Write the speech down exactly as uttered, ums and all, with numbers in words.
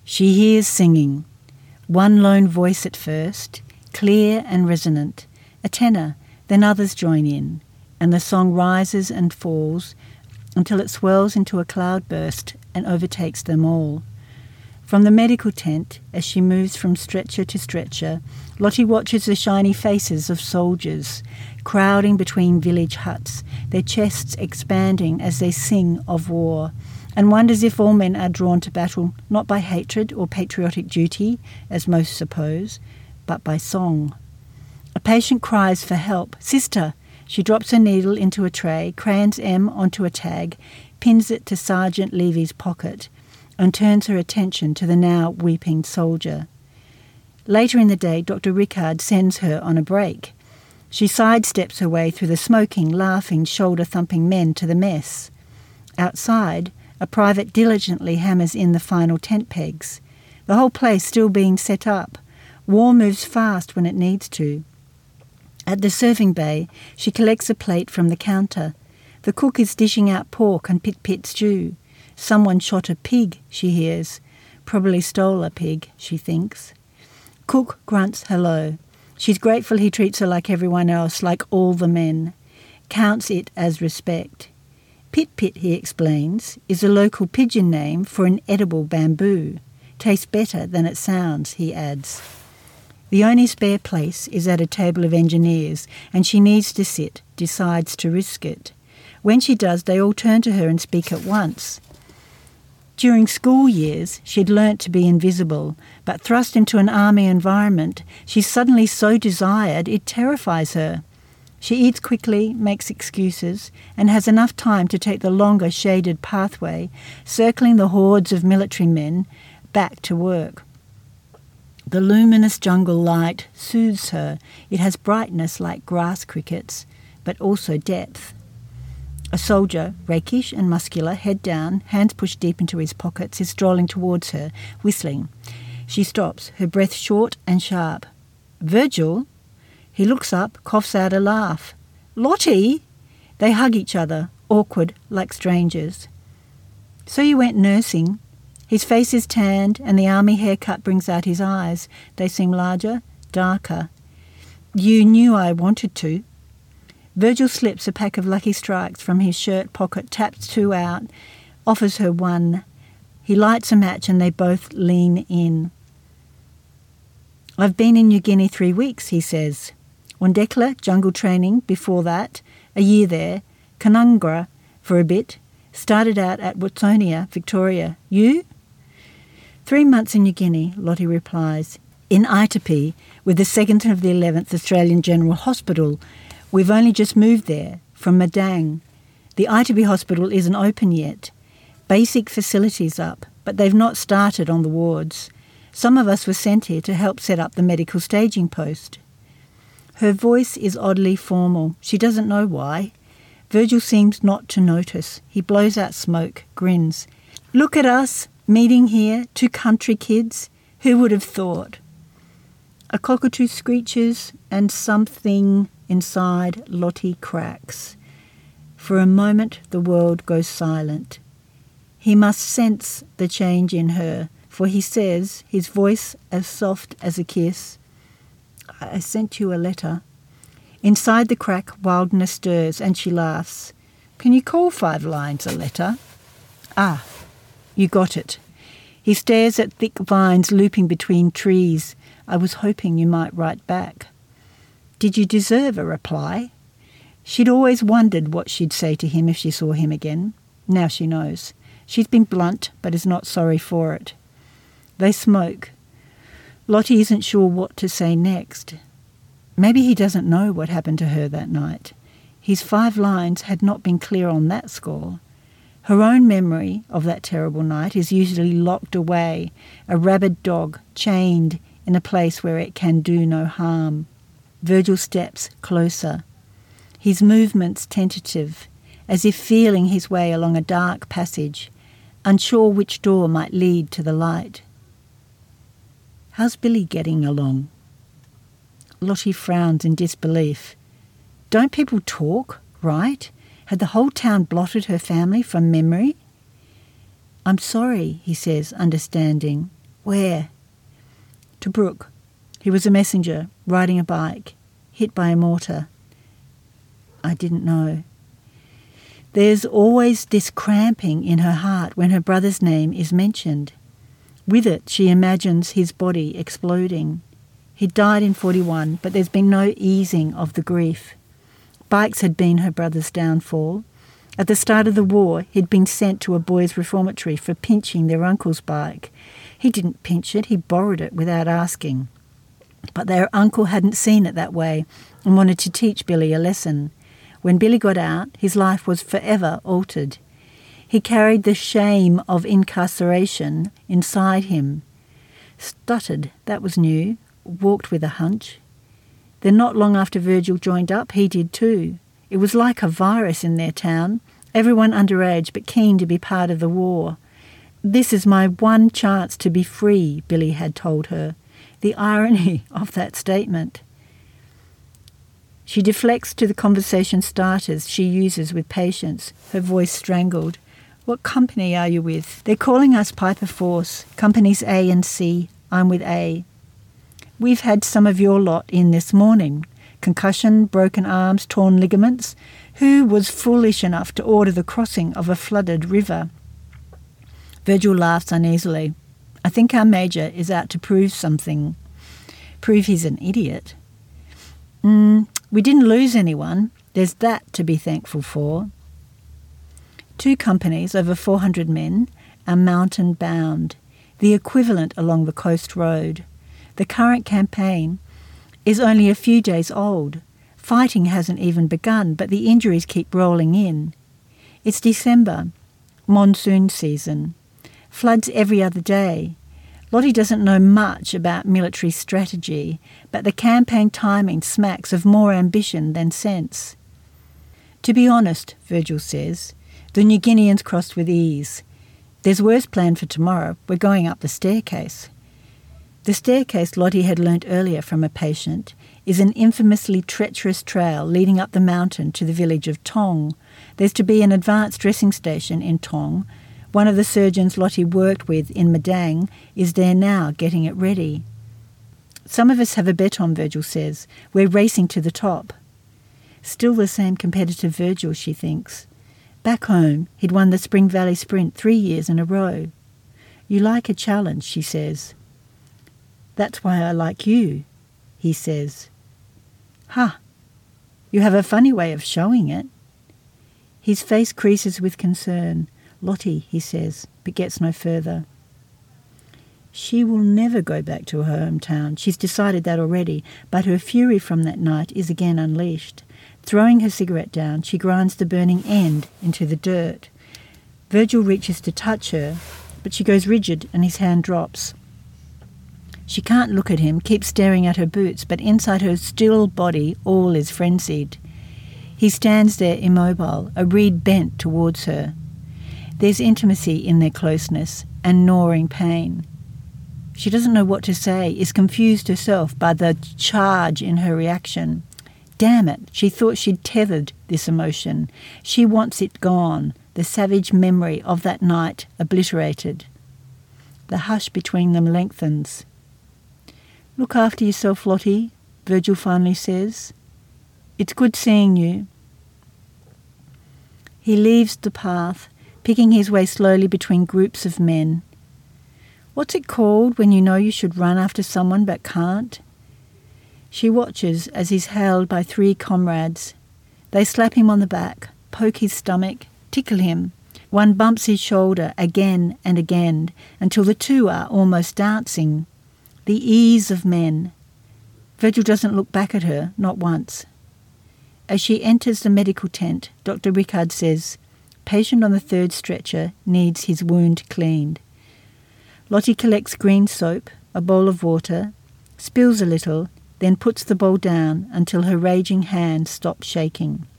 She hears singing. One lone voice at first, clear and resonant, a tenor, then others join in, and the song rises and falls until it swells into a cloudburst and overtakes them all. From the medical tent, as she moves from stretcher to stretcher, Lottie watches the shiny faces of soldiers, crowding between village huts, their chests expanding as they sing of war, and wonders if all men are drawn to battle not by hatred or patriotic duty, as most suppose, but by song. A patient cries for help. "Sister!" She drops her needle into a tray, crayons M onto a tag, pins it to Sergeant Levy's pocket, and turns her attention to the now weeping soldier. Later in the day, Doctor Rickard sends her on a break. She sidesteps her way through the smoking, laughing, shoulder-thumping men to the mess. Outside, a private diligently hammers in the final tent pegs, the whole place still being set up. War moves fast when it needs to. At the serving bay, she collects a plate from the counter. The cook is dishing out pork and pit-pit stew. Someone shot a pig, she hears. Probably stole a pig, she thinks. Cook grunts hello. She's grateful he treats her like everyone else, like all the men. Counts it as respect. Pit-pit, he explains, is a local pidgin name for an edible bamboo. Tastes better than it sounds, he adds. The only spare place is at a table of engineers, and she needs to sit, decides to risk it. When she does, they all turn to her and speak at once. During school years, she'd learnt to be invisible, but thrust into an army environment, she's suddenly so desired it terrifies her. She eats quickly, makes excuses, and has enough time to take the longer shaded pathway, circling the hordes of military men, back to work. The luminous jungle light soothes her. It has brightness like grass crickets, but also depth. A soldier, rakish and muscular, head down, hands pushed deep into his pockets, is strolling towards her, whistling. She stops, her breath short and sharp. "Virgil?" He looks up, coughs out a laugh. "Lottie?" They hug each other, awkward, like strangers. "So you went nursing?" His face is tanned, and the army haircut brings out his eyes. They seem larger, darker. "You knew I wanted to." Virgil slips a pack of Lucky Strikes from his shirt pocket, taps two out, offers her one. He lights a match and they both lean in. "I've been in New Guinea three weeks, he says. Wondekla, jungle training, before that, a year there, Kanungra for a bit, started out at Watsonia, Victoria. You?" "Three months in New Guinea," Lottie replies. "In Itapi, with the second of the eleventh Australian General Hospital. We've only just moved there, from Madang. The Itapi Hospital isn't open yet. Basic facilities up, but they've not started on the wards. Some of us were sent here to help set up the medical staging post." Her voice is oddly formal. She doesn't know why. Virgil seems not to notice. He blows out smoke, grins. "Look at us, meeting here, two country kids. Who would have thought?" A cockatoo screeches and something inside Lottie cracks. For a moment the world goes silent. He must sense the change in her, for he says, his voice as soft as a kiss, "I sent you a letter." Inside the crack, wildness stirs, and she laughs. "Can you call five lines a letter?" "Ah, you got it." He stares at thick vines looping between trees. "I was hoping you might write back." "Did you deserve a reply?" She'd always wondered what she'd say to him if she saw him again. Now she knows. She's been blunt, but is not sorry for it. They smoke. Lottie isn't sure what to say next. Maybe he doesn't know what happened to her that night. His five lines had not been clear on that score. Her own memory of that terrible night is usually locked away, a rabid dog chained in a place where it can do no harm. Virgil steps closer, his movements tentative, as if feeling his way along a dark passage, unsure which door might lead to the light. "How's Billy getting along?" Lottie frowns in disbelief. Don't people talk, right? Had the whole town blotted her family from memory? "I'm sorry," he says, understanding. Where? To Brooke. He was a messenger, riding a bike, hit by a mortar. I didn't know. There's always this cramping in her heart when her brother's name is mentioned. With it, she imagines his body exploding. He died in forty-one, but there's been no easing of the grief. Bikes had been her brother's downfall. At the start of the war, he'd been sent to a boys' reformatory for pinching their uncle's bike. He didn't pinch it, he borrowed it without asking. But their uncle hadn't seen it that way and wanted to teach Billy a lesson. When Billy got out, his life was forever altered. He carried the shame of incarceration inside him. Stuttered, that was new, walked with a hunch. Then not long after Virgil joined up, he did too. It was like a virus in their town, everyone underage but keen to be part of the war. This is my one chance to be free, Billy had told her. The irony of that statement. She deflects to the conversation starters she uses with patience, her voice strangled. What company are you with? They're calling us Piper Force, companies A and C. I'm with A. We've had some of your lot in this morning. Concussion, broken arms, torn ligaments. Who was foolish enough to order the crossing of a flooded river? Virgil laughs uneasily. I think our major is out to prove something. Prove he's an idiot. Mm, we didn't lose anyone. There's that to be thankful for. Two companies, over four hundred men, are mountain-bound, the equivalent along the coast road. The current campaign is only a few days old. Fighting hasn't even begun, but the injuries keep rolling in. It's December, monsoon season. Floods every other day. Lottie doesn't know much about military strategy, but the campaign timing smacks of more ambition than sense. To be honest, Virgil says, the New Guineans crossed with ease. There's worse plan for tomorrow. We're going up the staircase. The staircase, Lottie had learnt earlier from a patient, is an infamously treacherous trail leading up the mountain to the village of Tong. There's to be an advanced dressing station in Tong. One of the surgeons Lottie worked with in Madang is there now getting it ready. Some of us have a bet on, Virgil says. We're racing to the top. Still the same competitive Virgil, she thinks. Back home, he'd won the Spring Valley Sprint three years in a row. You like a challenge, she says. That's why I like you, he says. Ha! You have a funny way of showing it. His face creases with concern. Lottie, he says, but gets no further. She will never go back to her hometown. She's decided that already, but her fury from that night is again unleashed. Throwing her cigarette down, she grinds the burning end into the dirt. Virgil reaches to touch her, but she goes rigid and his hand drops. She can't look at him, keeps staring at her boots, but inside her still body all is frenzied. He stands there immobile, a reed bent towards her. There's intimacy in their closeness and gnawing pain. She doesn't know what to say, is confused herself by the charge in her reaction. Damn it, she thought she'd tethered this emotion. She wants it gone, the savage memory of that night obliterated. The hush between them lengthens. Look after yourself, Lottie, Virgil finally says. It's good seeing you. He leaves the path, picking his way slowly between groups of men. What's it called when you know you should run after someone but can't? She watches as he's hailed by three comrades. They slap him on the back, poke his stomach, tickle him. One bumps his shoulder again and again until the two are almost dancing. The ease of men. Virgil doesn't look back at her, not once. As she enters the medical tent, Doctor Rickard says, patient on the third stretcher needs his wound cleaned. Lottie collects green soap, a bowl of water, spills a little, then puts the bowl down until her raging hand stops shaking.